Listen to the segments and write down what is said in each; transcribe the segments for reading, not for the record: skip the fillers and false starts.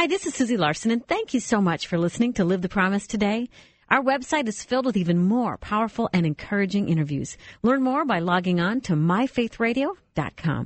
Hi, this is Susie Larson, and thank you so much for listening to Live the Promise today. Our website is filled with even more powerful and encouraging interviews. Learn more by logging on to myfaithradio.com.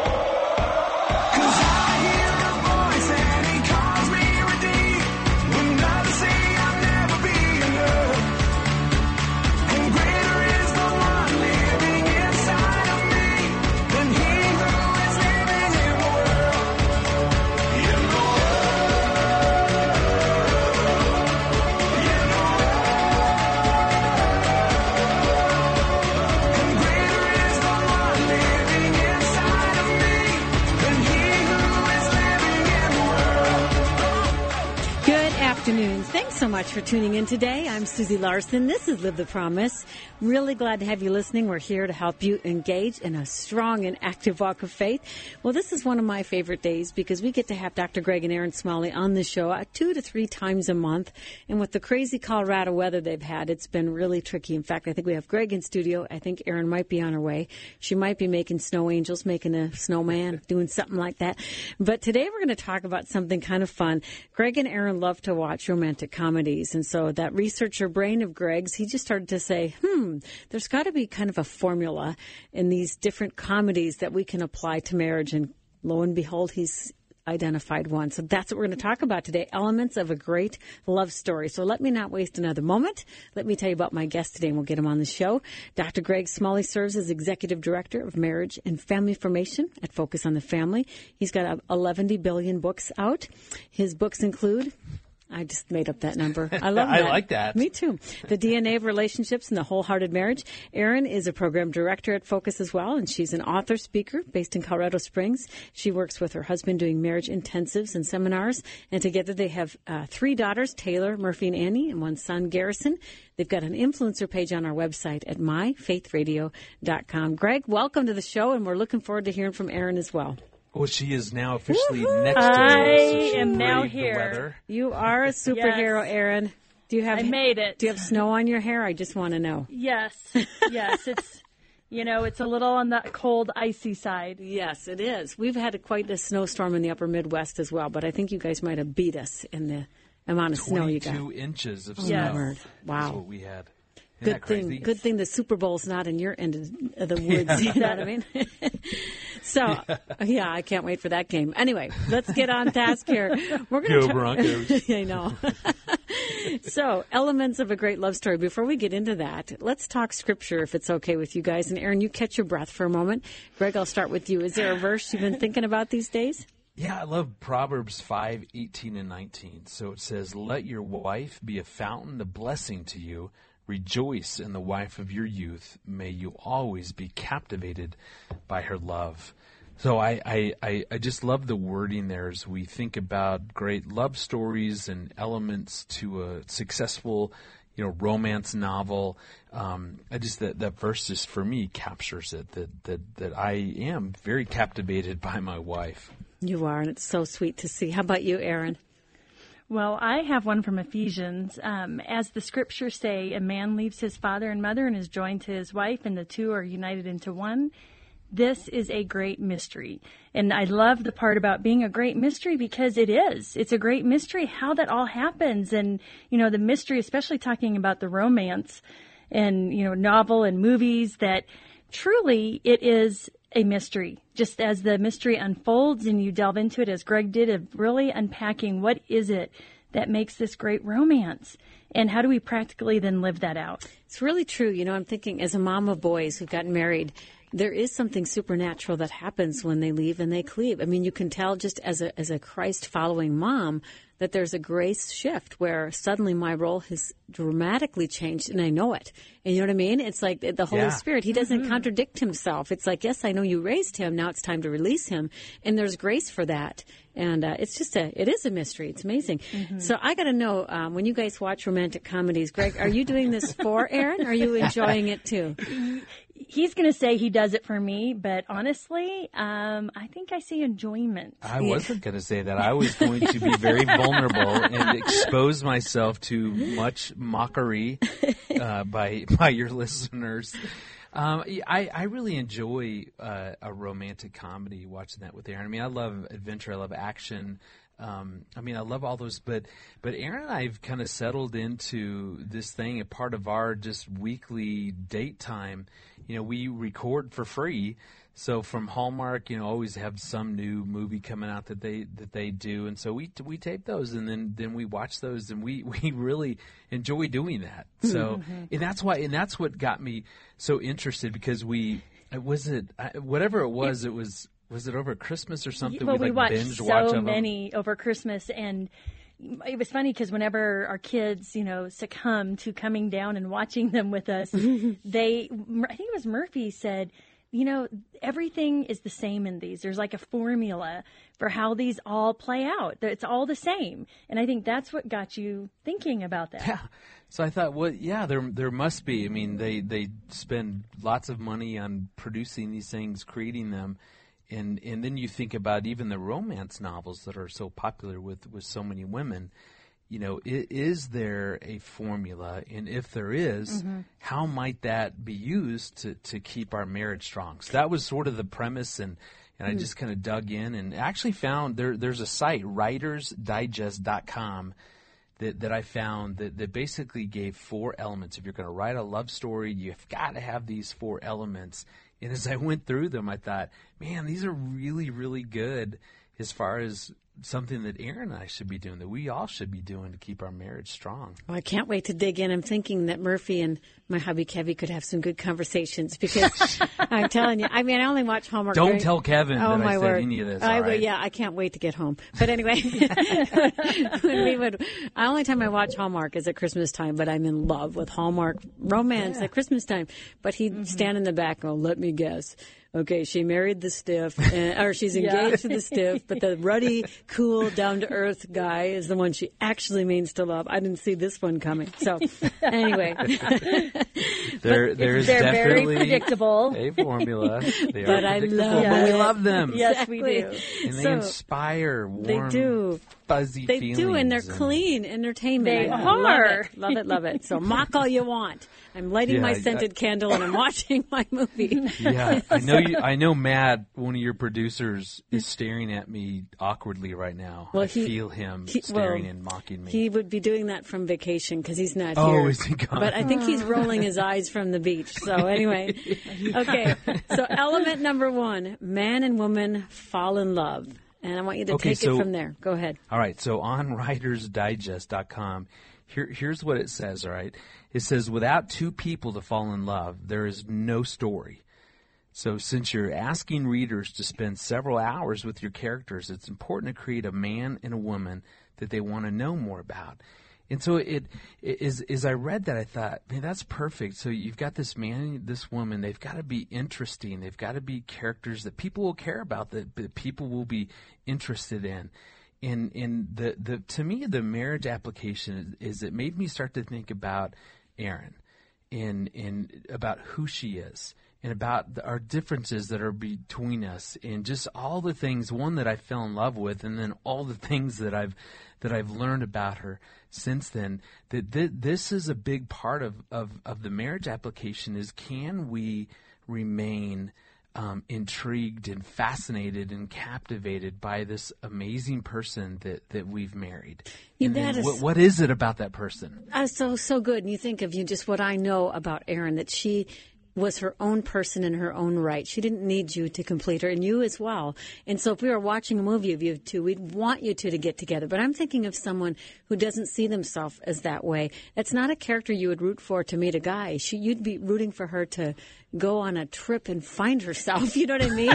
Afternoons. Thanks so much for tuning in today. I'm Susie Larson. This is Live the Promise. Really glad to have you listening. We're here to help you engage in a strong and active walk of faith. Well, this is one of my favorite days because we get to have Dr. Greg and Erin Smalley on the show 2 to 3 times a month. And with the crazy Colorado weather they've had, it's been really tricky. In fact, I think we have Greg in studio. I think Erin might be on her way. She might be making snow angels, making a snowman, doing something like that. But today we're going to talk about something kind of fun. Greg and Erin love to watch romantic comedies. And so that researcher brain of Greg's, he just started to say, there's got to be kind of a formula in these different comedies that we can apply to marriage. And lo and behold, he's identified one. So that's what we're going to talk about today, elements of a great love story. So let me not waste another moment. Let me tell you about my guest today, and we'll get him on the show. Dr. Greg Smalley serves as Executive Director of Marriage and Family Formation at Focus on the Family. He's got 11 billion books out. His books include... I just made up that number. I love that. I like that. Me too. The DNA of Relationships and the Wholehearted Marriage. Erin is a program director at Focus as well, and she's an author, speaker based in Colorado Springs. She works with her husband doing marriage intensives and seminars, and together they have 3 daughters, Taylor, Murphy, and Annie, and 1 son, Garrison. They've got an influencer page on our website at myfaithradio.com. Greg, welcome to the show, and we're looking forward to hearing from Erin as well. Well, she is now officially next to me. I am now here. You are a superhero, yes. Erin. I made it. Do you have snow on your hair? I just want to know. Yes. Yes. It's, it's a little on the cold, icy side. Yes, it is. We've had quite a snowstorm in the upper Midwest as well, but I think you guys might have beat us in the amount of snow you got. 22 inches of snow. Yes. Wow. That's what we had. Good thing the Super Bowl's not in your end of the woods. You know what I mean? So, yeah, I can't wait for that game. Anyway, let's get on task here. We're going to Go Broncos. I know. So, elements of a great love story. Before we get into that, let's talk Scripture, if it's okay with you guys. And Erin, you catch your breath for a moment. Greg, I'll start with you. Is there a verse you've been thinking about these days? Yeah, I love Proverbs 5:18 and 19. So it says, "Let your wife be a fountain of blessing to you. Rejoice in the wife of your youth. May you always be captivated by her love." So I just love the wording there as we think about great love stories and elements to a successful, romance novel. That verse just for me captures it. That I am very captivated by my wife. You are, and it's so sweet to see. How about you, Erin? Well, I have one from Ephesians. As the scriptures say, a man leaves his father and mother and is joined to his wife, and the two are united into one. This is a great mystery. And I love the part about being a great mystery because it is. It's a great mystery how that all happens. And, the mystery, especially talking about the romance and, novel and movies, that truly it is a mystery. Just as the mystery unfolds and you delve into it, as Greg did, of really unpacking what is it that makes this great romance, and how do we practically then live that out? It's really true. I'm thinking as a mom of boys who've gotten married, there is something supernatural that happens when they leave and they cleave. I mean, you can tell just as a Christ-following mom that there's a grace shift where suddenly my role has dramatically changed, and I know it. And you know what I mean? It's like the Holy Spirit. He doesn't contradict himself. It's like, yes, I know you raised him. Now it's time to release him. And there's grace for that. And it is a mystery. It's amazing. Mm-hmm. So I got to know, when you guys watch romantic comedies, Greg, are you doing this for Erin? Or are you enjoying it too? He's going to say he does it for me, but honestly, I think I see enjoyment. I wasn't going to say that. I was going to be very vulnerable and expose myself to much mockery by your listeners. I really enjoy a romantic comedy, watching that with Erin. I mean, I love adventure. I love action. I mean, I love all those, but Aaron and I have kind of settled into this thing, a part of our just weekly date time. You know, we record for free. So from Hallmark, you know, always have some new movie coming out that they do, and so we tape those, and then we watch those, and we really enjoy doing that. So and that's what got me so interested, because whatever it was, was it over Christmas or something? Well, we watched binge so watch many over Christmas, and it was funny because whenever our kids, you know, succumb to coming down and watching them with us, I think it was Murphy said, you know, everything is the same in these. There's like a formula for how these all play out. It's all the same. And I think that's what got you thinking about that. Yeah. So I thought, well, yeah, there must be. I mean, they spend lots of money on producing these things, creating them. And then you think about even the romance novels that are so popular with so many women. You know, is there a formula? And if there is, how might that be used to keep our marriage strong? So that was sort of the premise, and I just kind of dug in and actually found there's a site, writersdigest.com, that I found that basically gave 4 elements. If you're going to write a love story, you've got to have these 4 elements. And as I went through them, I thought, man, these are really, really good as far as something that Aaron and I should be doing, that we all should be doing to keep our marriage strong. Well, I can't wait to dig in. I'm thinking that Murphy and my hubby Kevy could have some good conversations, because I'm telling you, I mean, I only watch Hallmark. Don't tell Kevin that I said any of this. All right? Yeah, I can't wait to get home. But anyway, only time I watch Hallmark is at Christmas time, but I'm in love with Hallmark romance at Christmas time. But he'd stand in the back and go, let me guess. Okay, she married the stiff, or she's engaged to the stiff, but the ruddy, cool, down-to-earth guy is the one she actually means to love. I didn't see this one coming. So, anyway. There's they're definitely very predictable. a formula. They But are I predictable, love but we it. love them. Yes, we do. And they So, inspire warm, they do. fuzzy They feelings. do, and they're clean entertainment. They I are. Love it, love it. So mock all you want. I'm lighting my scented candle and I'm watching my movie. Yeah, I know Matt, one of your producers, is staring at me awkwardly right now. Well, I feel him staring and mocking me. He would be doing that from vacation because he's not Oh, here. is he gone? But I think he's rolling his eyes from the beach. So anyway, okay. So element number 1, man and woman fall in love. And I want you to take it from there. Go ahead. All right, so on writersdigest.com, here's what it says, all right? It says, without 2 people to fall in love, there is no story. So since you're asking readers to spend several hours with your characters, it's important to create a man and a woman that they want to know more about. And so as I read that, I thought, man, that's perfect. So you've got this man, this woman, they've got to be interesting. They've got to be characters that people will care about, that people will be interested in. And the to me, the marriage application is it made me start to think about Erin and about who she is, and about our differences that are between us, and just all the things, one, that I fell in love with, and then all the things that I've learned about her since then. That this is a big part of the marriage application is, can we remain intrigued and fascinated and captivated by this amazing person that we've married? What is it about that person? So good. And you think of just what I know about Erin, that she was her own person in her own right. She didn't need you to complete her, and you as well. And so if we were watching a movie of you two, we'd want you two to get together. But I'm thinking of someone who doesn't see themselves as that way. That's not a character you would root for to meet a guy. You'd be rooting for her to go on a trip and find herself. You know what I mean?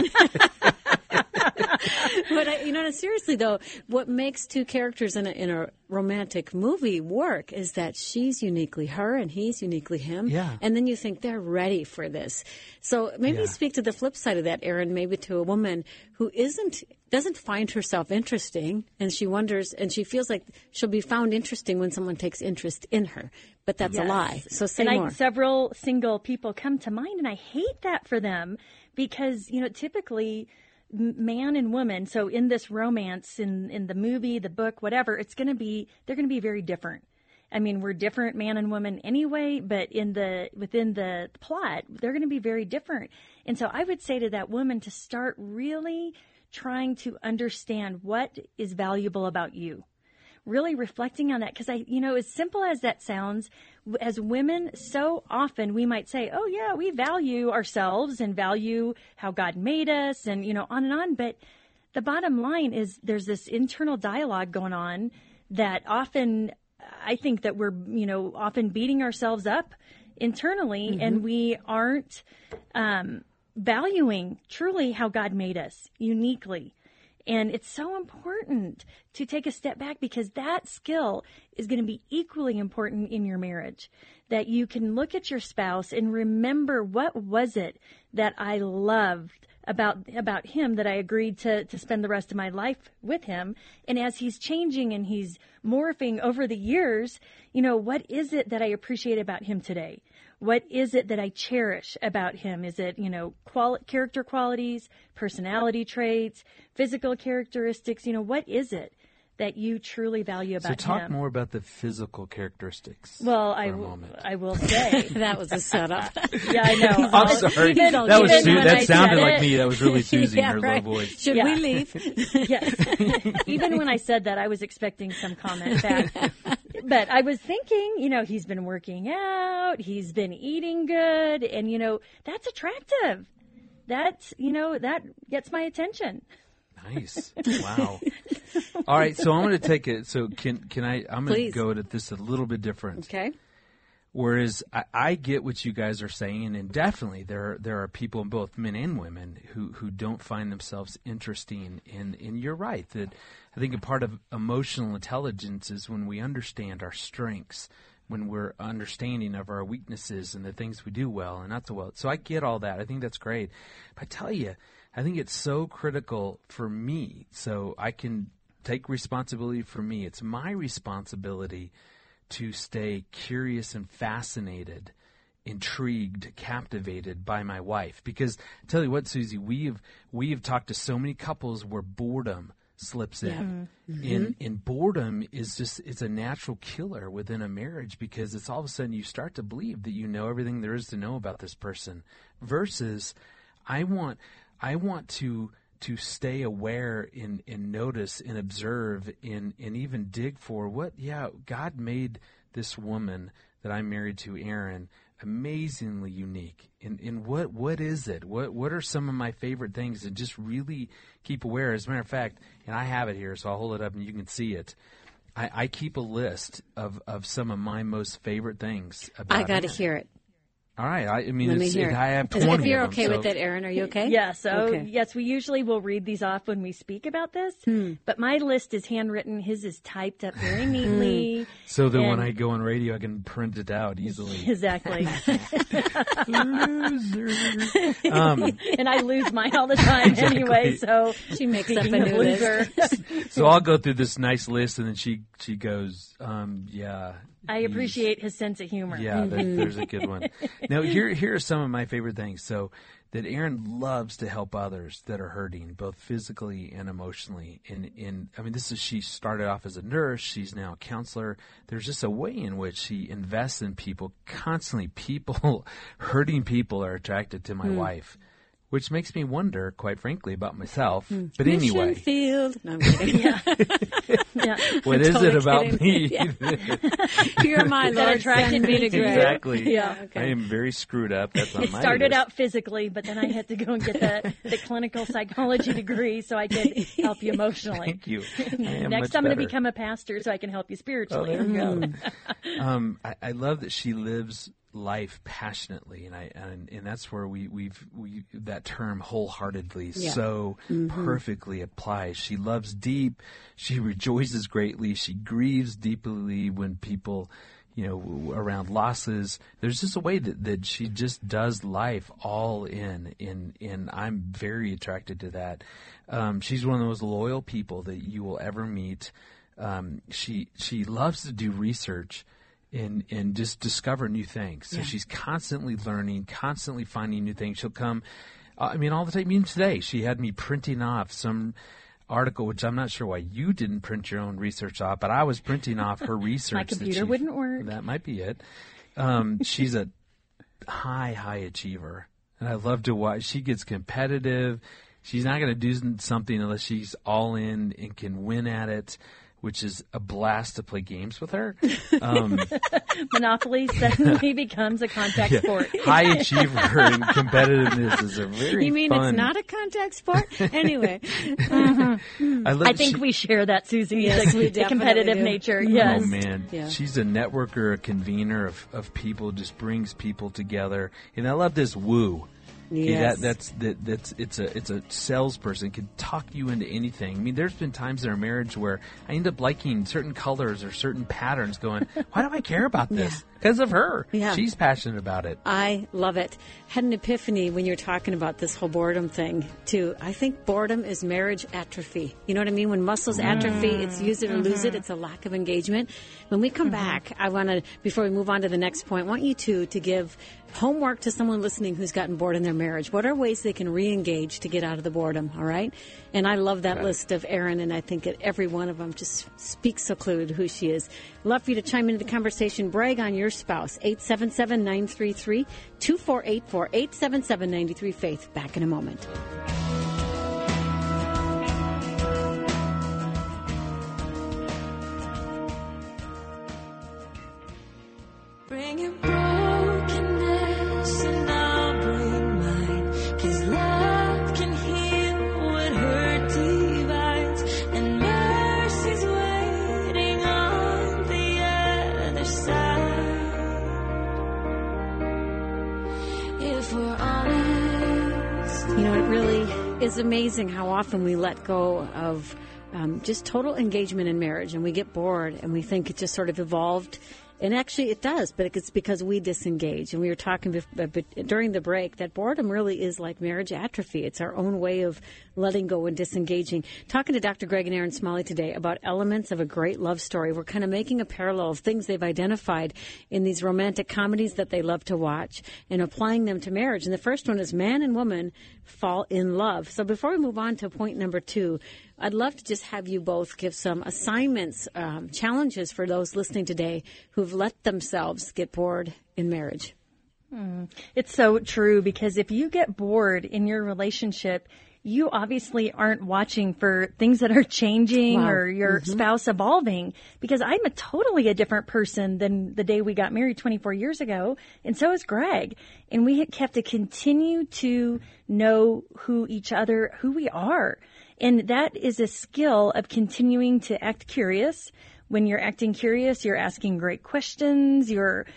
But seriously though, what makes 2 characters in a romantic movie work is that she's uniquely her and he's uniquely him. Yeah. And then you think they're ready for this. So maybe speak to the flip side of that, Erin, maybe to a woman who doesn't find herself interesting, and she wonders, and she feels like she'll be found interesting when someone takes interest in her. But that's a lie. So say more. Several single people come to mind, and I hate that for them because, typically man and woman, so in this romance, in the movie, the book, whatever, they're going to be very different. I mean, we're different, man and woman anyway, but within the plot, they're going to be very different. And so I would say to that woman to start really trying to understand what is valuable about you. Really reflecting on that, because as simple as that sounds, as women, so often we might say, oh yeah, we value ourselves and value how God made us and, on and on. But the bottom line is there's this internal dialogue going on that often, I think that we're, often beating ourselves up internally, and we aren't valuing truly how God made us uniquely. And it's so important to take a step back, because that skill is going to be equally important in your marriage, that you can look at your spouse and remember, what was it that I loved about him, that I agreed to spend the rest of my life with him. And as he's changing and he's morphing over the years, what is it that I appreciate about him today? What is it that I cherish about him? Is it, character qualities, personality traits, physical characteristics? What is it that you truly value about him? So talk more about the physical characteristics. Well, I will say. That was a setup. Yeah, I know. I'm sorry. That sounded like me. That was really Susie in her low voice. Should we leave? Yes. Even when I said that, I was expecting some comment back. But I was thinking, he's been working out, he's been eating good, and, that's attractive. That gets my attention. Nice. Wow. All right, so I'm going to take it. So can I? I'm going to go at this a little bit different. Okay. Whereas I get what you guys are saying, and definitely there are people, both men and women, who don't find themselves interesting. And you're right that I think a part of emotional intelligence is when we understand our strengths, when we're understanding of our weaknesses and the things we do well and not so well. So I get all that. I think that's great. But I tell you, I think it's so critical for me, so I can take responsibility for me. It's my responsibility to stay curious and fascinated, intrigued, captivated by my wife. Because I tell you what, Susie, we have talked to so many couples where boredom slips in. Mm-hmm. And boredom is it's a natural killer within a marriage, because it's all of a sudden you start to believe that you know everything there is to know about this person, versus I want to stay aware and notice and observe and even dig for God made this woman that I'm married to, Erin, amazingly unique. And what is it? What are some of my favorite things? And just really keep aware. As a matter of fact, and I have it here, so I'll hold it up and you can see it. I keep a list of some of my most favorite things about I got to Erin. hear it. All right. I have 20 If you're of them, okay with it, Erin, are you okay? Yeah. So, okay. Yes, we usually will read these off when we speak about this. But my list is handwritten. His is typed up very neatly. So that when I go on radio, I can print it out easily. Exactly. Loser. And I lose mine all the time anyway. So she makes up a new loser. So I'll go through this nice list, and then she goes, yeah. I appreciate his sense of humor. Yeah, there's a good one. Now, here are some of my favorite things. So that Erin loves to help others that are hurting, both physically and emotionally. And I mean, she started off as a nurse. She's now a counselor. There's just a way in which she invests in people constantly. Hurting people are attracted to my wife, which makes me wonder, quite frankly, about myself. But Mission anyway. Field. No, I'm kidding. Yeah. What is Totally it about kidding. me? Yeah. You're my That Lord, attracted send me to grace. Exactly. Yeah. Okay. I am very screwed up. That's on It my started list. out physically, but then I had to go and get the clinical psychology degree so I could help you emotionally. Thank you. I am Next, much I'm going to better. become a pastor so I can help you spiritually. Oh, there you go. I love that she lives life passionately, and that's where we that term wholeheartedly so perfectly applies. She loves deep. She rejoices greatly. She grieves deeply when people, around losses. There's just a way that she just does life all in, and I'm very attracted to that. She's one of those loyal people that you will ever meet. She loves to do research and just discover new things. So she's constantly learning, constantly finding new things. She'll come, all the time. Even today, she had me printing off some article, which I'm not sure why you didn't print your own research off, but I was printing off her research. My computer wouldn't work. That might be it. She's a high achiever, and I love to watch. She gets competitive. She's not going to do something unless she's all in and can win at it, which is a blast to play games with her. Monopoly suddenly becomes a contact sport. High achiever and competitiveness is a very You mean fun. it's not a contact sport? Anyway. I think we share that, Susie. Yes, we the definitely competitive do. nature. Yes. Oh man, Yeah. she's a networker, a convener of people, just brings people together. And I love this woo. Yes. It's a salesperson, can talk you into anything. I mean, there's been times in our marriage where I end up liking certain colors or certain patterns, going, why do I care about this? Because of her. Yeah. She's passionate about it. I love it. Had an epiphany when you're talking about this whole boredom thing, too. I think boredom is marriage atrophy. You know what I mean? When muscles atrophy, it's use it or lose it. It's a lack of engagement. When we come back, I want to, before we move on to the next point, want you to give homework to someone listening who's gotten bored in their marriage. What are ways they can re-engage to get out of the boredom, all right? And I love that list of Erin, and I think that every one of them just speaks so clearly to who she is. Love for you to chime into the conversation. Brag on your spouse. 877-933-2484. 877-93-FAITH. Back in a moment. Bring your brokenness and I'll bring mine, 'cause love can heal what hurt divides, and mercy's waiting on the other side. If we're honest, You know, it really is amazing how often we let go of just total engagement in marriage, and we get bored and we think it just sort of evolved. And actually it does, but it's because we disengage. And we were talking during the break that boredom really is like marriage atrophy. It's our own way of letting go and disengaging. Talking to Dr. Greg and Erin Smalley today about elements of a great love story. We're kind of making a parallel of things they've identified in these romantic comedies that they love to watch and applying them to marriage. And the first one is man and woman fall in love. So before we move on to point number 2, I'd love to just have you both give some assignments, challenges for those listening today who've let themselves get bored in marriage. It's so true, because if you get bored in your relationship, you obviously aren't watching for things that are changing or your spouse evolving, because I'm totally a different person than the day we got married 24 years ago. And so is Greg. And we have to continue to know who we are. And that is a skill of continuing to act curious. When you're acting curious, you're asking great questions. You're,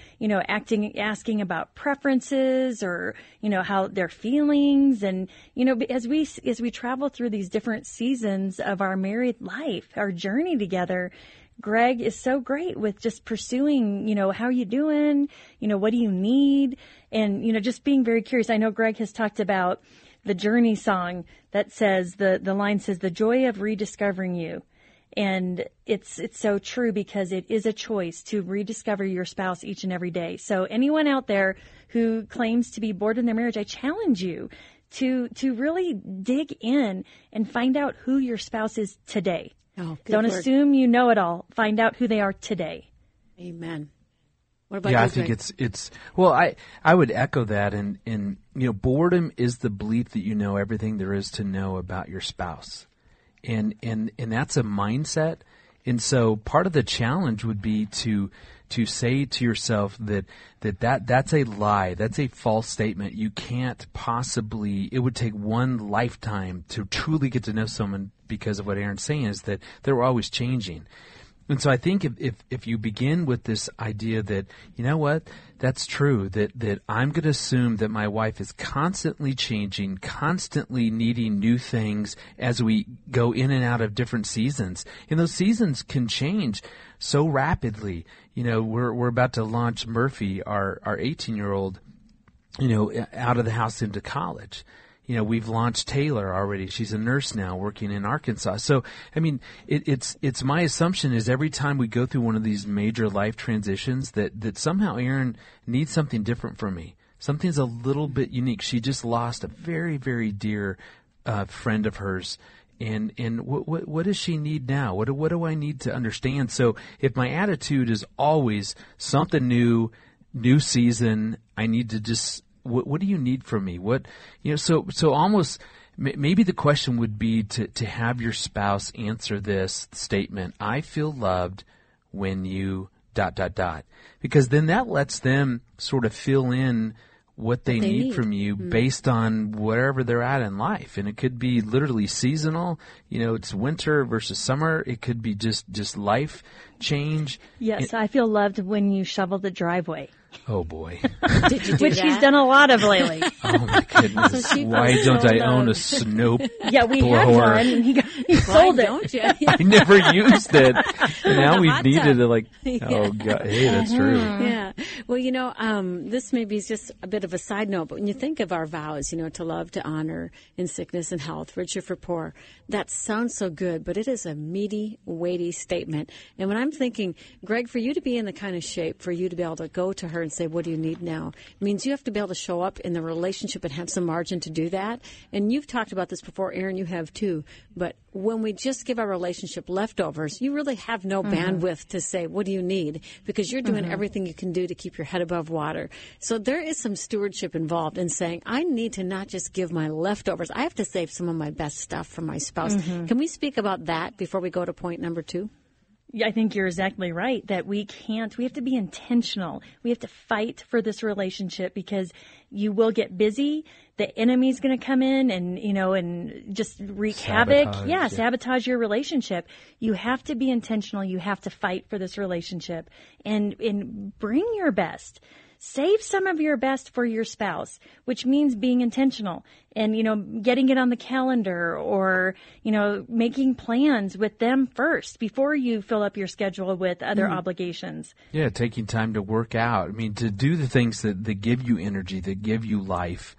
asking about preferences or, how their feelings. And, as we travel through these different seasons of our married life, our journey together, Greg is so great with just pursuing, how are you doing? What do you need? And, just being very curious. I know Greg has talked about the Journey song that says, the line says, the joy of rediscovering you. And it's so true, because it is a choice to rediscover your spouse each and every day. So anyone out there who claims to be bored in their marriage, I challenge you to really dig in and find out who your spouse is today. Oh, good Don't word. assume you know it all. Find out who they are today. Amen. What about Yeah, you, I think Greg? it's well, I would echo that, and boredom is the belief that you know everything there is to know about your spouse. And that's a mindset. And so part of the challenge would be to say to yourself that's a lie. That's a false statement. You can't possibly, it would take one lifetime to truly get to know someone, because of what Erin's saying is that they're always changing. And so I think if you begin with this idea that, you know what, that's true, that I'm going to assume that my wife is constantly changing, constantly needing new things as we go in and out of different seasons. And those seasons can change so rapidly. We're about to launch Murphy, our 18-year-old, out of the house into college. We've launched Taylor already. She's a nurse now working in Arkansas. So, it's my assumption is every time we go through one of these major life transitions that somehow Erin needs something different from me. Something's a little bit unique. She just lost a very, very dear friend of hers. And what does she need now? What do I need to understand? So if my attitude is always something new season, I need to just, what do you need from me? So almost maybe the question would be to have your spouse answer this statement, I feel loved when you ... Because then that lets them sort of fill in what they need from you based on wherever they're at in life. And it could be literally seasonal. It's winter versus summer. It could be just life change. Yes, I feel loved when you shovel the driveway. Oh, boy. Did you do Which that? he's done a lot of lately. Oh, my goodness. So she Why feels don't so I own a loved. snow Yeah, we had blower? one, and he Why sold it. don't you? I never used it. And now The we've hot needed tub. it like, oh, God. Hey, that's true. Yeah. Well, this maybe is just a bit of a side note, but when you think of our vows, to love, to honor in sickness and health, richer for poor, that sounds so good, but it is a meaty, weighty statement. And when I'm thinking, Greg, for you to be in the kind of shape, for you to be able to go to her and say, what do you need now, means you have to be able to show up in the relationship and have some margin to do that. And you've talked about this before, Aaron, you have too. But when we just give our relationship leftovers, you really have no bandwidth to say, what do you need? Because you're doing everything you can do to keep your head above water. So there is some stewardship involved in saying, I need to not just give my leftovers. I have to save some of my best stuff for my spouse. Can we speak about that before we go to point number 2? Yeah, I think you're exactly right that we have to be intentional. We have to fight for this relationship because you will get busy. The enemy's going to come in and just wreak havoc. Yeah. Sabotage your relationship. You have to be intentional. You have to fight for this relationship and bring your best. Save some of your best for your spouse, which means being intentional and, getting it on the calendar or, making plans with them first before you fill up your schedule with other obligations. Yeah, taking time to work out. I mean, to do the things that give you energy, that give you life.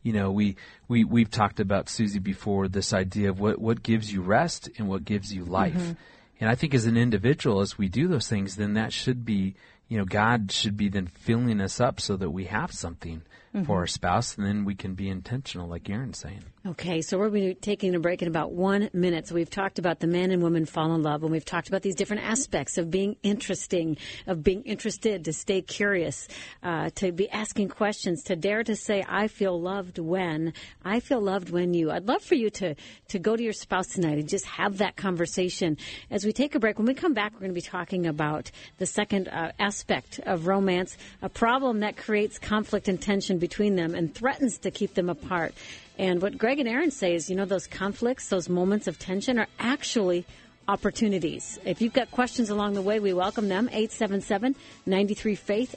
We've talked about, Susie, before, this idea of what gives you rest and what gives you life. And I think as an individual, as we do those things, then that should be, God should be then filling us up so that we have something for our spouse, and then we can be intentional, like Aaron's saying. Okay, so we're going to be taking a break in about 1 minute. So we've talked about the man and woman fall in love, and we've talked about these different aspects of being interesting, of being interested, to stay curious, to be asking questions, to dare to say, I feel loved when you. I'd love for you to go to your spouse tonight and just have that conversation. As we take a break, when we come back, we're going to be talking about the second aspect of romance, a problem that creates conflict and tension between them and threatens to keep them apart. And what Greg and Aaron say is, those conflicts, those moments of tension are actually opportunities. If you've got questions along the way, we welcome them. 877-93-FAITH,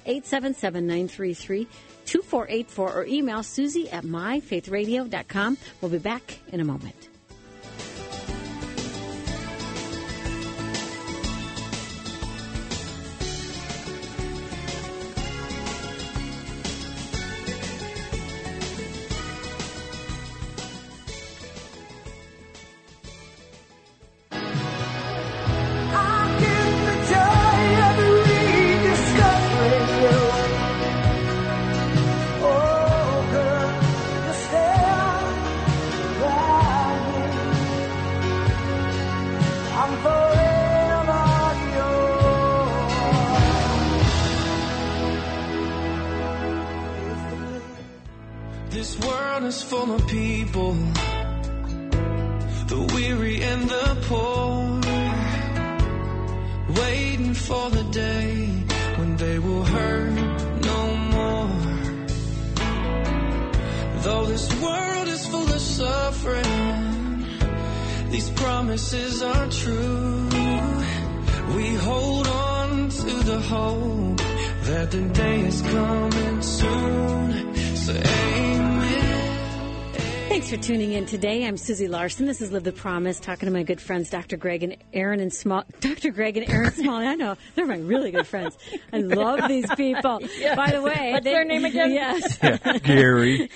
877-933-2484, or email Susie at myfaithradio.com. We'll be back in a moment. This world is full of people, the weary and the poor, waiting for the day when they will hurt no more. Though this world is full of suffering, these promises are true. We hold on to the hope that the day is coming soon. So amen. Thanks for tuning in today. I'm Susie Larson. This is Live the Promise, talking to my good friends, Dr. Greg and Aaron Smalley. I know. They're my really good friends. I love these people. Yeah. By the way. What's their name again? Yes. Gary.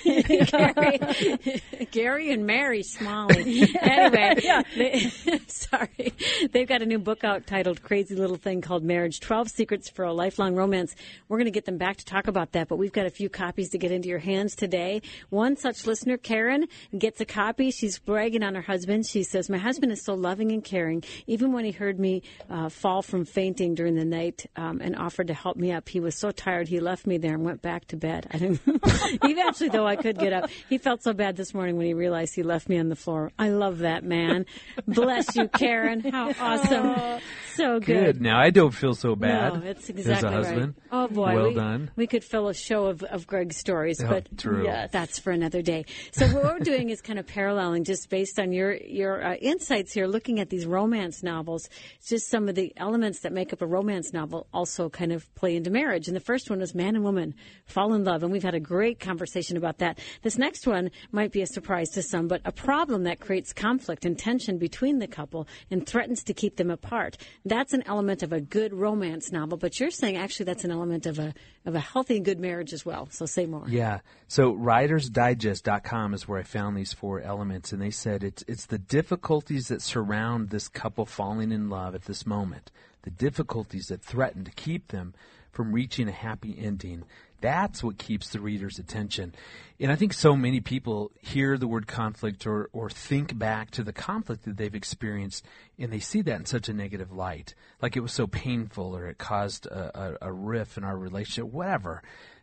Gary and Mary Smalley. Anyway, sorry. They've got a new book out titled Crazy Little Thing Called Marriage, 12 Secrets for a Lifelong Romance. We're going to get them back to talk about that, but we've got a few copies to get into your hands today. One such listener, Karen, Karen gets a copy. She's bragging on her husband. She says, my husband is so loving and caring. Even when he heard me fall from fainting during the night and offered to help me up, he was so tired he left me there and went back to bed. I didn't. Eventually, though, I could get up. He felt so bad this morning when he realized he left me on the floor. I love that man. Bless you, Karen. How awesome. So good. Now, I don't feel so bad. No, it's exactly as a husband. right. Oh, boy. Well done. We could fill a show of Greg's stories, Oh, but true. yeah, that's for another day. So what we're doing is kind of paralleling, just based on your insights here, looking at these romance novels. It's just some of the elements that make up a romance novel also kind of play into marriage. And the first one is man and woman fall in love, and we've had a great conversation about that. This next one might be a surprise to some, but a problem that creates conflict and tension between the couple and threatens to keep them apart. That's an element of a good romance novel, but you're saying actually that's an element of a healthy and good marriage as well. So say more. Yeah. So WritersDigest.com is where I found these 4 elements, and they said it's the difficulties that surround this couple falling in love at this moment, the difficulties that threaten to keep them from reaching a happy ending. That's what keeps the reader's attention. And I think so many people hear the word conflict or think back to the conflict that they've experienced, and they see that in such a negative light, like it was so painful or it caused a rift in our relationship, whatever.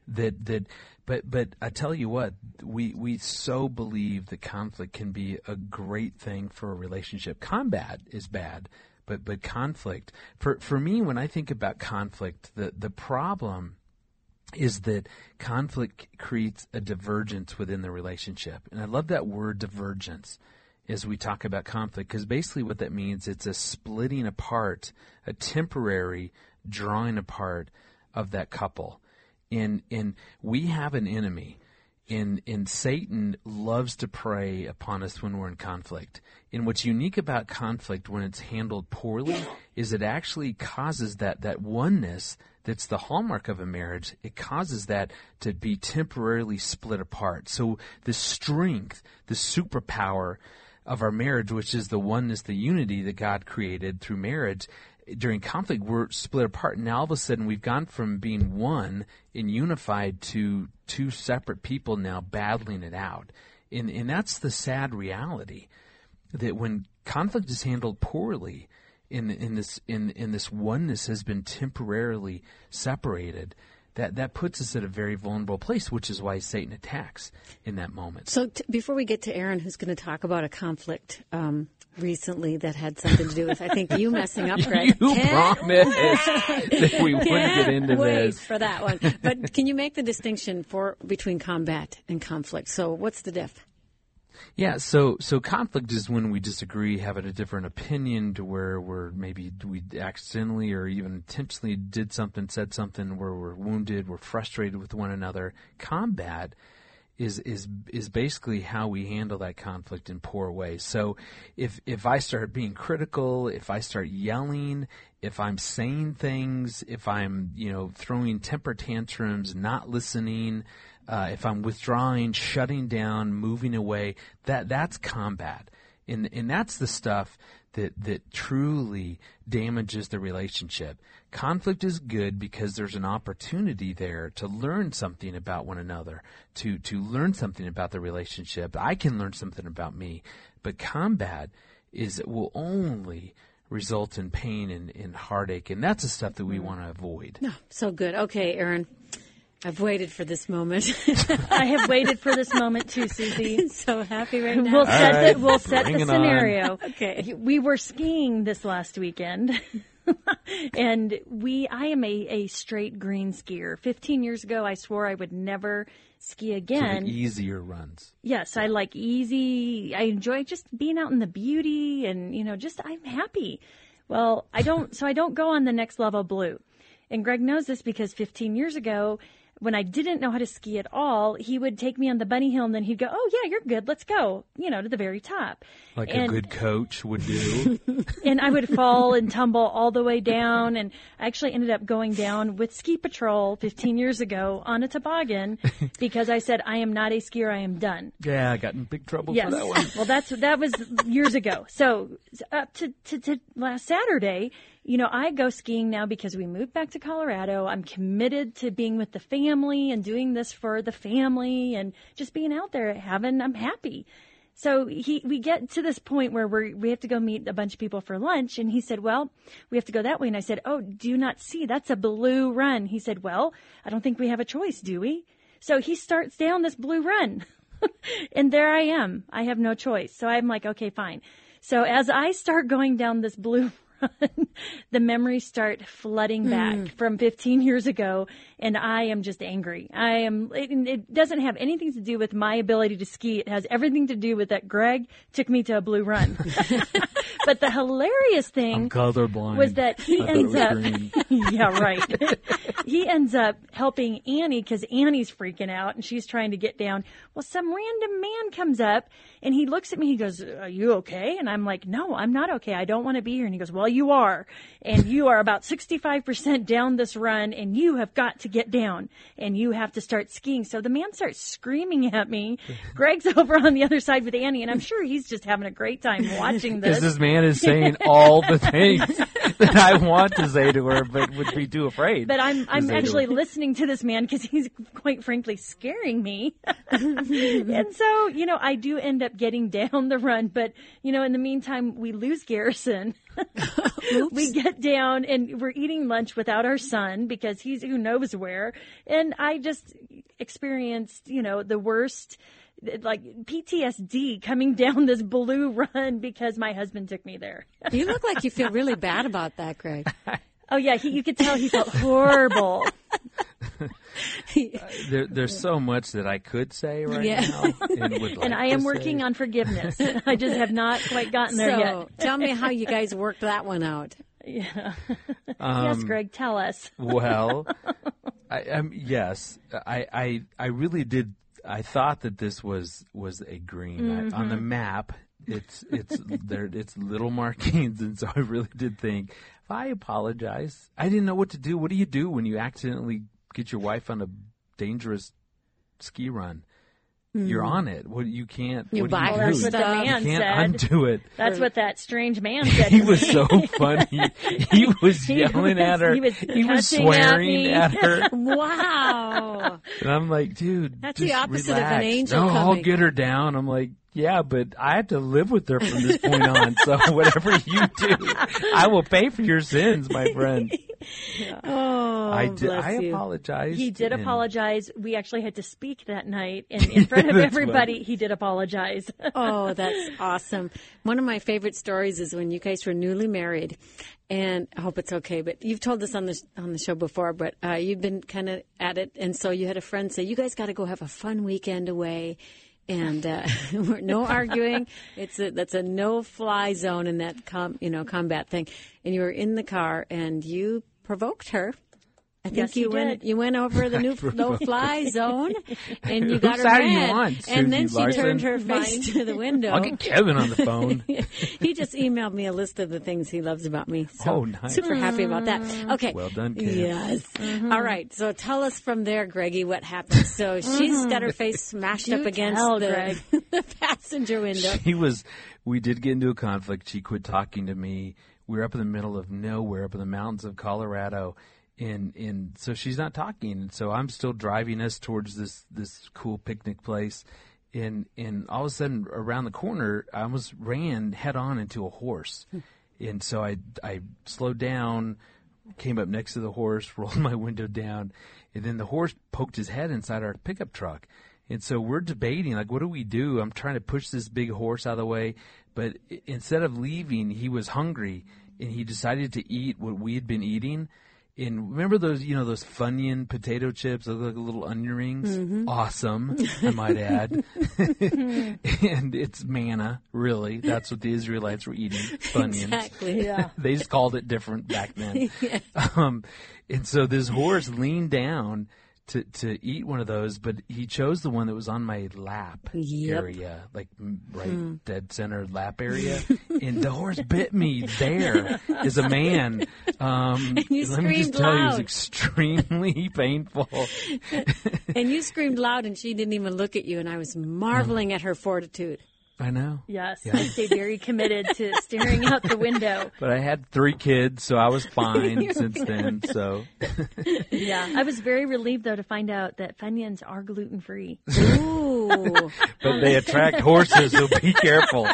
But I tell you what, we so believe that conflict can be a great thing for a relationship. Combat is bad, but conflict, for me, when I think about conflict, the problem is that conflict creates a divergence within the relationship. And I love that word divergence as we talk about conflict, because basically what that means, it's a splitting apart, a temporary drawing apart of that couple. And we have an enemy. And Satan loves to prey upon us when we're in conflict. And what's unique about conflict when it's handled poorly is it actually causes that oneness that's the hallmark of a marriage. It causes that to be temporarily split apart. So the strength, the superpower of our marriage, which is the oneness, the unity that God created through marriage, during conflict, we're split apart. Now, all of a sudden, we've gone from being one and unified to 2 separate people now battling it out. And that's the sad reality, that when conflict is handled poorly, in this oneness has been temporarily separated, that puts us at a very vulnerable place, which is why Satan attacks in that moment. So before we get to Aaron, who's going to talk about a conflict recently that had something to do with, I think, you messing up, Greg. You promised that we wouldn't get into wait this. for that one. But can you make the distinction between combat and conflict? So what's the diff? Yeah, so conflict is when we disagree, have a different opinion, to where we accidentally or even intentionally did something, said something where we're wounded, we're frustrated with one another. Combat is basically how we handle that conflict in poor ways. So if I start being critical, if I start yelling, if I'm saying things, if I'm throwing temper tantrums, not listening, if I'm withdrawing, shutting down, moving away, that's combat. And that's the stuff that truly damages the relationship. Conflict is good because there's an opportunity there to learn something about one another, to learn something about the relationship. I can learn something about me. But combat will only result in pain and heartache, and that's the stuff that we want to avoid. No, so good. Okay, Aaron. I've waited for this moment. I have waited for this moment too, Susie. I'm so happy right now. We'll set the scenario. Okay. We were skiing this last weekend. And I am a straight green skier. 15 years ago, I swore I would never ski again. So the easier runs. Yes, I like easy. I enjoy just being out in the beauty and, I'm happy. Well, I don't go on the next level blue. And Greg knows this because 15 years ago, when I didn't know how to ski at all, he would take me on the bunny hill and then he'd go, "Oh yeah, you're good. Let's go," to the very top. Like a good coach would do. And I would fall and tumble all the way down. And I actually ended up going down with Ski Patrol 15 years ago on a toboggan because I said, "I am not a skier. I am done." Yeah, I got in big trouble yes. for that one. Well, that was years ago. So up to last Saturday, I go skiing now because we moved back to Colorado. I'm committed to being with the family and doing this for the family and just being out there I'm happy. So we get to this point where we have to go meet a bunch of people for lunch. And he said, well, we have to go that way. And I said, oh, do you not see? That's a blue run. He said, well, I don't think we have a choice, do we? So he starts down this blue run. And there I am. I have no choice. So I'm like, okay, fine. So as I start going down this blue run, the memories start flooding back from 15 years ago, and I am just angry. It doesn't have anything to do with my ability to ski. It has everything to do with that Greg took me to a blue run. But the hilarious thing I'm colorblind. was that he ends up, yeah, right. He ends up helping Annie because Annie's freaking out and she's trying to get down. Well, some random man comes up and he looks at me. He goes, are you okay? And I'm like, no, I'm not okay. I don't want to be here. And he goes, well, you are. And you are about 65% down this run and you have got to get down and you have to start skiing. So the man starts screaming at me. Greg's over on the other side with Annie and I'm sure he's just having a great time watching this. Because this man is saying all the things that I want to say to her, but would be too afraid. But I'm actually listening to this man because he's quite frankly scaring me. And so, I do end up getting down the run. But, in the meantime, we lose Garrison. We get down and we're eating lunch without our son because he's who knows where. And I just experienced, the worst, like PTSD coming down this blue run because my husband took me there. You look like you feel really bad about that, Greg. Oh, yeah. You could tell he felt horrible. There's so much that I could say right now. And I am working on forgiveness. I just have not quite gotten there yet. So tell me how you guys worked that one out. Yeah. Yes, Greg, tell us. Well, yes, I really did. I thought that this was a green. On the map. It's there. It's little markings, and so I really did think if I apologize, I didn't know what to do. What do you do when you accidentally get your wife on a dangerous ski run? You're on it. What you can't. You what buy do her you do? That's what the man You can't said. undo it. That's what that strange man said. He was so funny. He was yelling at her. He was He was cussing at swearing me. at her. Wow. And I'm like, dude, That's just the opposite of an relax. angel No, I'll coming. get her down. I'm like, yeah, but I have to live with her from this point on. So whatever you do, I will pay for your sins, my friend. Oh, I bless you. apologized. He did and- apologize. We actually had to speak that night, and in front of That's everybody, funny. he did apologize. Oh, that's awesome. One of my favorite stories is when you guys were newly married, and I hope it's okay, but you've told this on the show before, but you've been kind of at it, and so you had a friend say, you guys got to go have a fun weekend away. And no arguing. That's a no-fly zone in that combat thing. And you were in the car, and you provoked her. I think Yes, you went over the no-fly zone, and you got Whose her side are you mad. on, And then Susie she Larson? turned her face to the window. I'll get Kevin on the phone. He just emailed me a list of the things he loves about me. So Oh, nice. super happy about that. Okay. Well done, Kev. Yes. All right. So tell us from there, Greggy, what happened. So she's got her face smashed Do up against tell, the, Greg. the passenger window. We did get into a conflict. She quit talking to me. We were up in the middle of nowhere, up in the mountains of Colorado. And so she's not talking. And so I'm still driving us towards this cool picnic place. And all of a sudden, around the corner, I almost ran head on into a horse. And so I slowed down, came up next to the horse, rolled my window down, and then the horse poked his head inside our pickup truck. And so we're debating, like, what do we do? I'm trying to push this big horse out of the way. But instead of leaving, he was hungry, and he decided to eat what we had been eating. And remember those Funyun potato chips, those look like little onion rings? Awesome, I might add. And it's manna, really. That's what the Israelites were eating, Funyuns. Exactly. Yeah. They just called it different back then. And so this horse leaned down to eat one of those, but he chose the one that was on my lap area, like right dead center lap area. And the horse bit me there as a man. And you Let me just screamed tell you, it was loud. extremely painful. And you screamed loud, and she didn't even look at you, and I was marveling at her fortitude. I know. Yes, Yeah. I stayed very committed to staring out the window. But I had 3 kids, so I was fine since then. So, Yeah, I was very relieved, though, to find out that Funyuns are gluten-free. Ooh. but they attract horses, so be careful.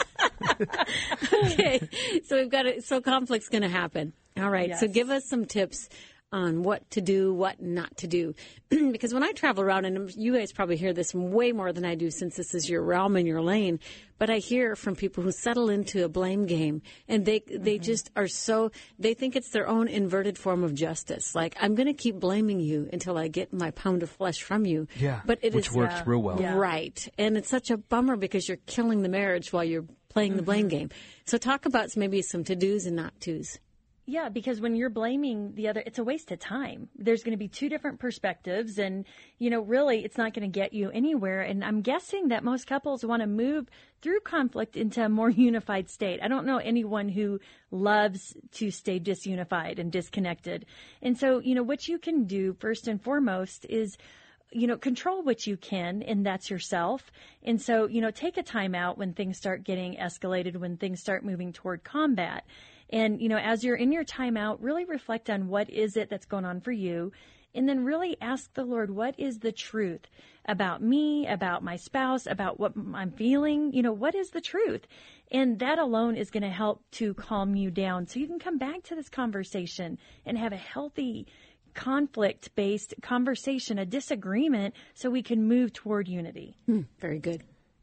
Okay. So we've got so conflict's going to happen. All right. So Yes. give us some tips on what to do, what not to do. Because when I travel around, and you guys probably hear this way more than I do since this is your realm and your lane, but I hear from people who settle into a blame game, and they just are so, they think it's their own inverted form of justice. Like, I'm going to keep blaming you until I get my pound of flesh from you. Yeah, But it which is works real well. Yeah. right. And it's such a bummer because you're killing the marriage while you're playing the blame game. So talk about maybe some to-dos and not-tos. Yeah, because when you're blaming the other, it's a waste of time. There's going to be 2 different perspectives, and, really, it's not going to get you anywhere. And I'm guessing that most couples want to move through conflict into a more unified state. I don't know anyone who loves to stay disunified and disconnected. And so, what you can do first and foremost is, control what you can, and that's yourself. And so, take a time out when things start getting escalated, when things start moving toward combat. And, as you're in your timeout, really reflect on what is it that's going on for you. And then really ask the Lord, what is the truth about me, about my spouse, about what I'm feeling? What is the truth? And that alone is going to help to calm you down so you can come back to this conversation and have a healthy conflict-based conversation, a disagreement, so we can move toward unity. Very good.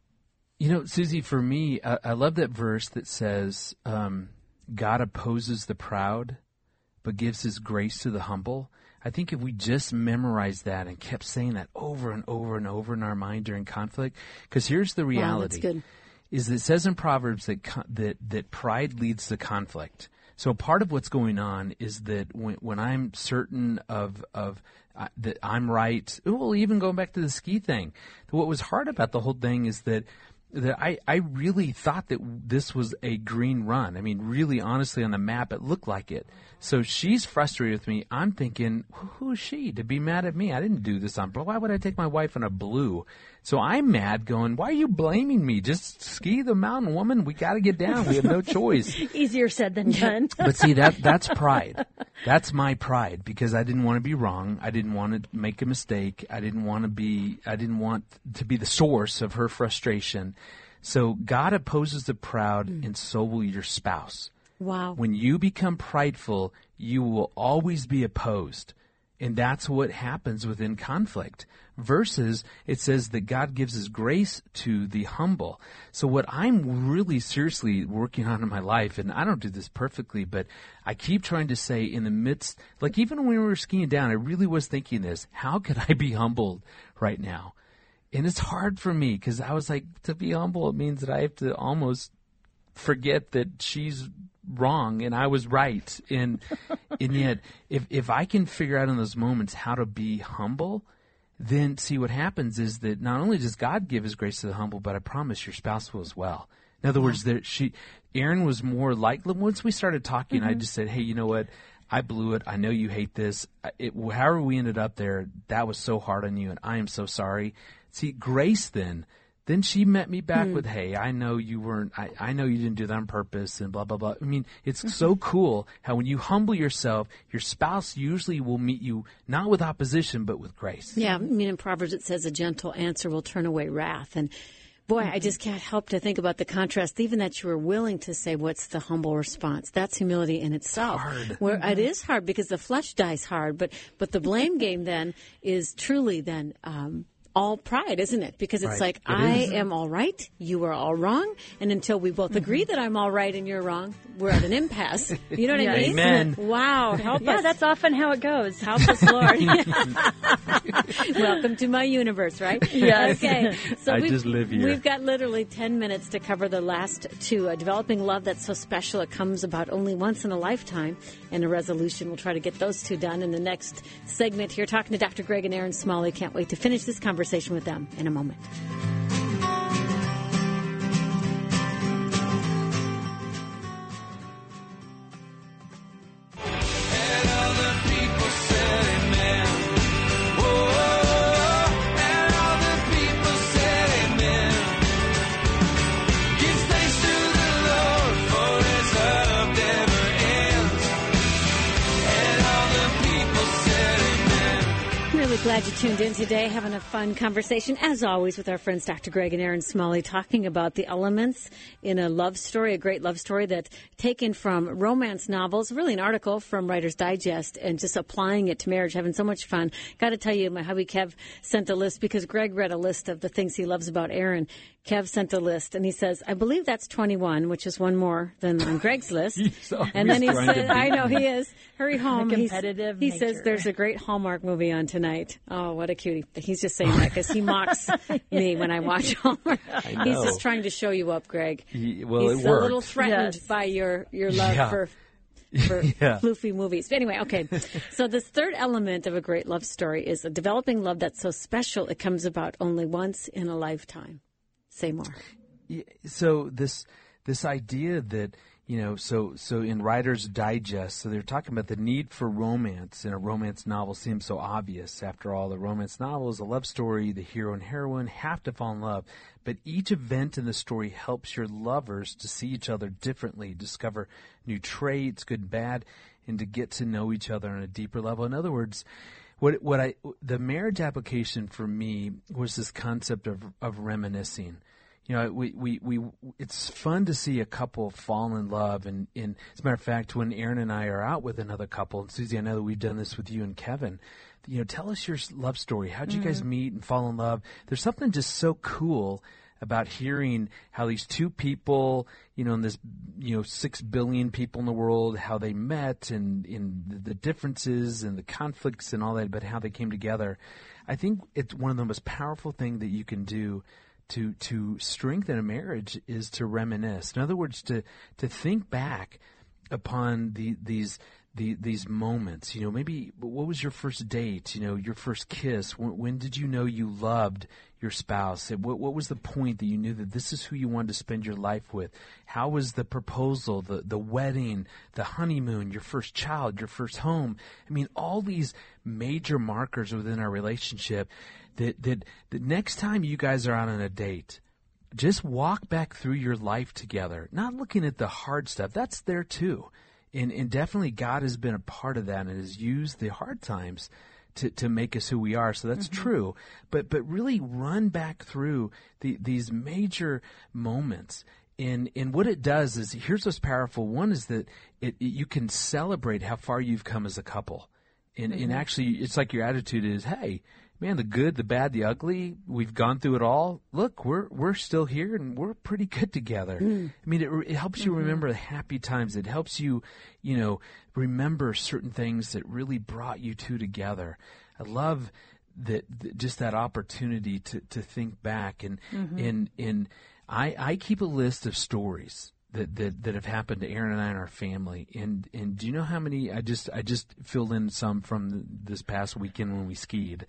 Susie, for me, I love that verse that says, God opposes the proud, but gives his grace to the humble. I think if we just memorized that and kept saying that over and over and over in our mind during conflict, because here's the reality, that's good. is that it says in Proverbs that pride leads to conflict. So part of what's going on is that when I'm certain of that I'm right, well, even going back to the ski thing, what was hard about the whole thing is that I really thought that this was a green run. I mean, really, honestly, on the map, it looked like it. So she's frustrated with me. I'm thinking, who is she to be mad at me? I didn't do this on blue. Why would I take my wife on a blue? So I'm mad going, why are you blaming me? Just ski the mountain, woman. We got to get down. We have no choice. Easier said than done. But see, that's pride. That's my pride because I didn't want to be wrong. I didn't want to make a mistake. I didn't want to be the source of her frustration. So God opposes the proud, and so will your spouse. Wow. When you become prideful, you will always be opposed. And that's what happens within conflict. Versus, it says that God gives his grace to the humble. So what I'm really seriously working on in my life, and I don't do this perfectly, but I keep trying to say in the midst, like even when we were skiing down, I really was thinking this, how could I be humbled right now? And it's hard for me because I was like, to be humble, it means that I have to almost forget that she's wrong and I was right. And yet, if I can figure out in those moments how to be humble, then see what happens is that not only does God give his grace to the humble, but I promise your spouse will as well. In other words, Erin was more like, once we started talking, I just said, hey, you know what? I blew it. I know you hate this. However we ended up there, that was so hard on you, and I am so sorry. See, grace then she met me back with, hey, I know you weren't, I know you didn't do that on purpose and blah, blah, blah. I mean, it's so cool how when you humble yourself, your spouse usually will meet you not with opposition, but with grace. Yeah, I mean, in Proverbs it says a gentle answer will turn away wrath. And boy, I just can't help to think about the contrast, even that you were willing to say, what's the humble response? That's humility in itself. Hard. Where it is hard because the flesh dies hard, but the blame game then is truly then all pride, isn't it? Because it's Right. like, I am all right, you are all wrong, and until we both agree that I'm all right and you're wrong, we're at an impasse. You know what I mean? Amen. Wow, help Yeah, us. that's often how it goes. Help us, Lord. Welcome to my universe, right? Yes. Okay. So I just live here. We've got literally 10 minutes to cover the last two. Developing love that's so special, it comes about only once in a lifetime, and a resolution. We'll try to get those two done in the next segment here. Talking to Dr. Greg and Erin Smalley. Can't wait to finish this conversation with them in a moment. And all the people said amen. Whoa, and all the people said amen. Really glad you tuned in today, having a fun conversation, as always, with our friends Dr. Greg and Aaron Smalley, talking about the elements in a love story, a great love story that's taken from romance novels, really an article from Writer's Digest, and just applying it to marriage, having so much fun. Got to tell you, my hubby Kev sent a list because Greg read a list of the things he loves about Aaron. Kev sent a list, and he says, I believe that's 21, which is one more than on Greg's list. And then he said, I know he is. Hurry home. Competitive He says there's a great Hallmark movie on tonight. Oh, what a cutie. He's just saying that because he mocks me when I watch Hallmark. He's just trying to show you up, Greg. He's a little threatened by your love for floofy movies. But anyway, okay. So this third element of a great love story is a developing love that's so special it comes about only once in a lifetime. Say more. So this idea that, so in Writer's Digest, so they're talking about the need for romance in a romance novel seems so obvious. After all, the romance novel is a love story. The hero and heroine have to fall in love. But each event in the story helps your lovers to see each other differently, discover new traits, good and bad, and to get to know each other on a deeper level. In other words, the marriage application for me was this concept of reminiscing. It's fun to see a couple fall in love, and as a matter of fact, when Aaron and I are out with another couple, and Susie, I know that we've done this with you and Kevin, tell us your love story. How'd you guys meet and fall in love? There's something just so cool about hearing how these two people, in this, 6 billion people in the world, how they met and in the differences and the conflicts and all that, but how they came together. I think it's one of the most powerful things that you can do to strengthen a marriage is to reminisce. In other words, to think back upon these moments. Maybe what was your first date? Your first kiss. When did you know you loved your spouse? What was the point that you knew that this is who you wanted to spend your life with? How was the proposal, the wedding, the honeymoon, your first child, your first home? I mean, all these major markers within our relationship that next time you guys are out on a date, just walk back through your life together, not looking at the hard stuff. That's there too. And definitely God has been a part of that and has used the hard times to make us who we are. So that's true. But really run back through these major moments. And what it does is, here's what's powerful. One is that you can celebrate how far you've come as a couple. And actually, it's like your attitude is, hey, man, the good, the bad, the ugly, we've gone through it all. Look, we're still here and we're pretty good together. I mean, it helps you remember the happy times. It helps you, remember certain things that really brought you two together. I love just that opportunity to think back and I keep a list of stories that have happened to Aaron and I and our family. And do you know how many? I just filled in some from this past weekend when we skied.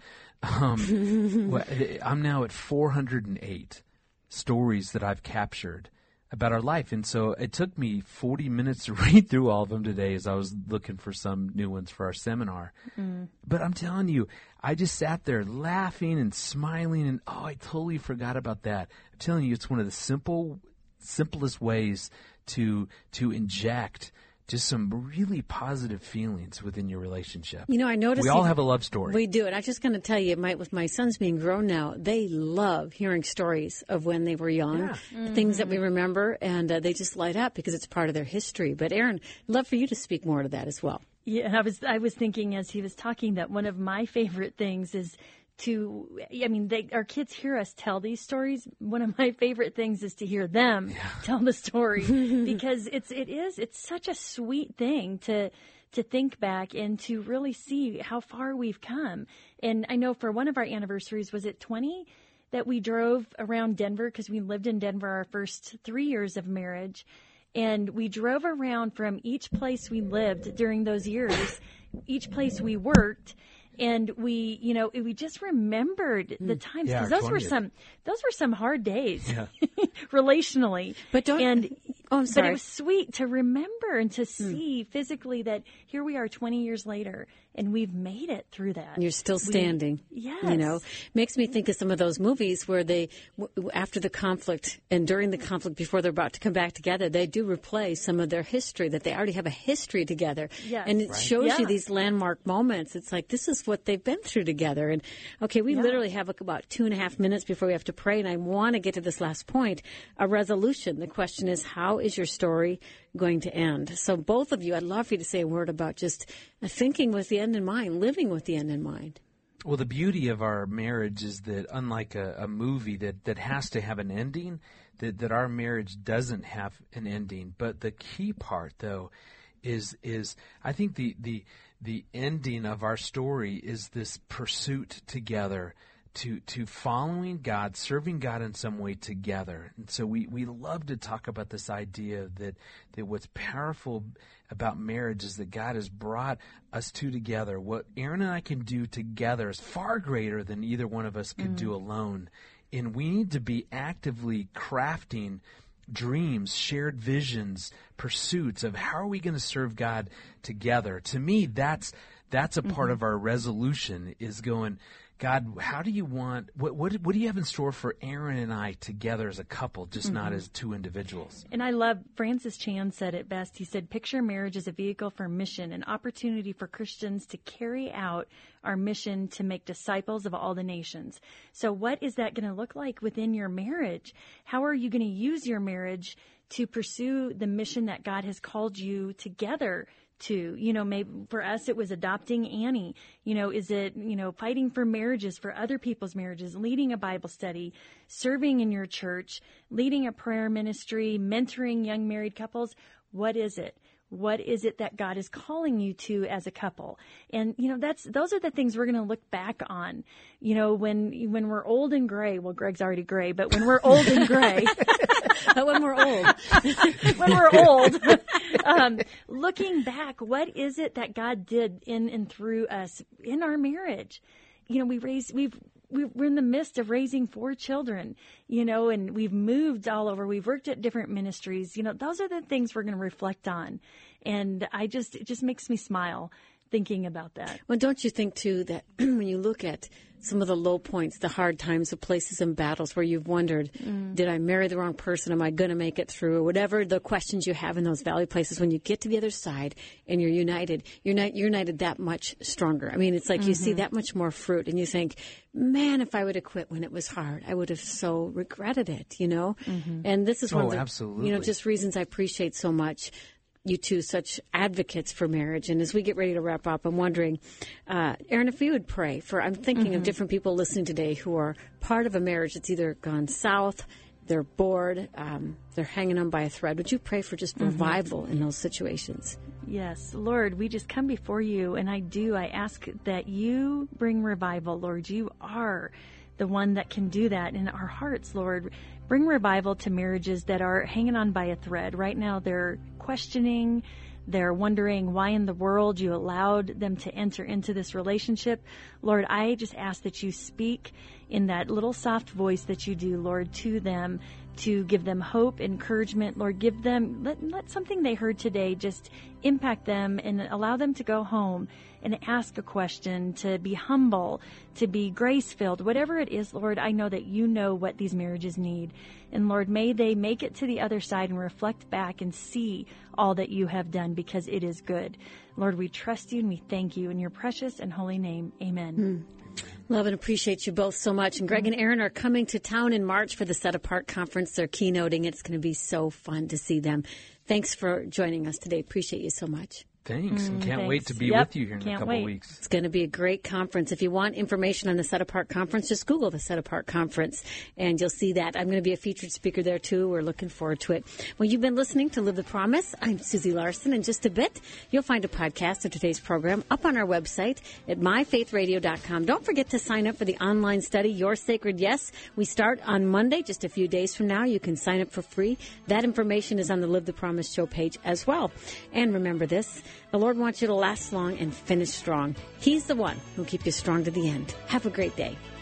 I'm now at 408 stories that I've captured about our life. And so it took me 40 minutes to read through all of them today as I was looking for some new ones for our seminar. But I'm telling you, I just sat there laughing and smiling and, I totally forgot about that. I'm telling you, it's one of the simplest ways to inject just some really positive feelings within your relationship. I noticed we all have a love story. We do, and I'm just going to tell you, with my sons being grown now, they love hearing stories of when they were young, things that we remember, and they just light up because it's part of their history. But Aaron, I'd love for you to speak more to that as well. Yeah, I was thinking as he was talking that one of my favorite things is our kids hear us tell these stories. One of my favorite things is to hear them tell the story because it's such a sweet thing to think back and to really see how far we've come. And I know for one of our anniversaries, was it 20 that we drove around Denver because we lived in Denver our first 3 years of marriage. And we drove around from each place we lived during those years, each place we worked. And we just remembered the times because those were some hard days relationally. But Oh, I'm But sorry. it was sweet to remember and to see physically that here we are 20 years later and we've made it through that. And you're still standing. Yes. You know, makes me think of some of those movies where they, after the conflict and during the conflict before they're about to come back together, they do replay some of their history, that they already have a history together. Yes. And it shows Yeah. you these landmark moments. It's like, this is what they've been through together. And okay, we literally have about 2.5 minutes before we have to pray. And I want to get to this last point, a resolution. The question is, how is your story going to end? So both of you, I'd love for you to say a word about just thinking with the end in mind, living with the end in mind. Well, the beauty of our marriage is that unlike a movie that has to have an ending, that our marriage doesn't have an ending. But the key part, though, is I think the ending of our story is this pursuit together to following God, serving God in some way together. And so we love to talk about this idea that what's powerful about marriage is that God has brought us two together. What Aaron and I can do together is far greater than either one of us could do alone. And we need to be actively crafting dreams, shared visions, pursuits of how are we going to serve God together. To me, that's a part of our resolution, is going, God, how do you want, what do you have in store for Aaron and I together as a couple, just not as two individuals? And I love, Francis Chan said it best. He said, picture marriage as a vehicle for mission, an opportunity for Christians to carry out our mission to make disciples of all the nations. So what is that going to look like within your marriage? How are you going to use your marriage to pursue the mission that God has called you together to? You know, maybe for us it was adopting Annie. You know, is it, fighting for marriages, for other people's marriages, leading a Bible study, serving in your church, leading a prayer ministry, mentoring young married couples? What is it? What is it that God is calling you to as a couple? And, those are the things we're going to look back on. When we're old and gray, well, Greg's already gray, but when we're old and gray, When we're old. when we're old, looking back, what is it that God did in and through us in our marriage? We're in the midst of raising 4 children, and we've moved all over. We've worked at different ministries. Those are the things we're going to reflect on. And it just makes me smile thinking about that. Well, don't you think, too, that when you look at some of the low points, the hard times, the places and battles where you've wondered, did I marry the wrong person? Am I going to make it through? Or whatever the questions you have in those valley places, when you get to the other side and you're united, you're united that much stronger. I mean, it's like you see that much more fruit, and you think, man, if I would have quit when it was hard, I would have so regretted it, And this is one of the, absolutely. Just reasons I appreciate so much you two, such advocates for marriage. And as we get ready to wrap up, I'm wondering, Aaron, if you would pray for, I'm thinking of different people listening today who are part of a marriage that's either gone south, they're bored, they're hanging on by a thread. Would you pray for just revival in those situations? Yes, Lord, we just come before you, and I ask that you bring revival, Lord. You are the one that can do that in our hearts, Lord. Bring revival to marriages that are hanging on by a thread. Right now, they're questioning. They're wondering why in the world you allowed them to enter into this relationship. Lord, I just ask that you speak in that little soft voice that you do, Lord, to them, to give them hope, encouragement. Lord, give them, let something they heard today just impact them and allow them to go home and ask a question, to be humble, to be grace-filled. Whatever it is, Lord, I know that you know what these marriages need. And Lord, may they make it to the other side and reflect back and see all that you have done, because it is good. Lord, we trust you and we thank you in your precious and holy name. Amen. Love and appreciate you both so much. And Greg and Aaron are coming to town in March for the Set Apart Conference. They're keynoting. It's going to be so fun to see them. Thanks for joining us today. Appreciate you so much. Thanks, and can't thanks. wait to be Yep, with you here in a can't couple wait. weeks. It's going to be a great conference. If you want information on the Set Apart Conference, just Google the Set Apart Conference, and you'll see that. I'm going to be a featured speaker there, too. We're looking forward to it. Well, you've been listening to Live the Promise. I'm Susie Larson. In just a bit, you'll find a podcast of today's program up on our website at myfaithradio.com. Don't forget to sign up for the online study, Your Sacred Yes. We start on Monday, just a few days from now. You can sign up for free. That information is on the Live the Promise show page as well. And remember this, the Lord wants you to last long and finish strong. He's the one who'll keep you strong to the end. Have a great day.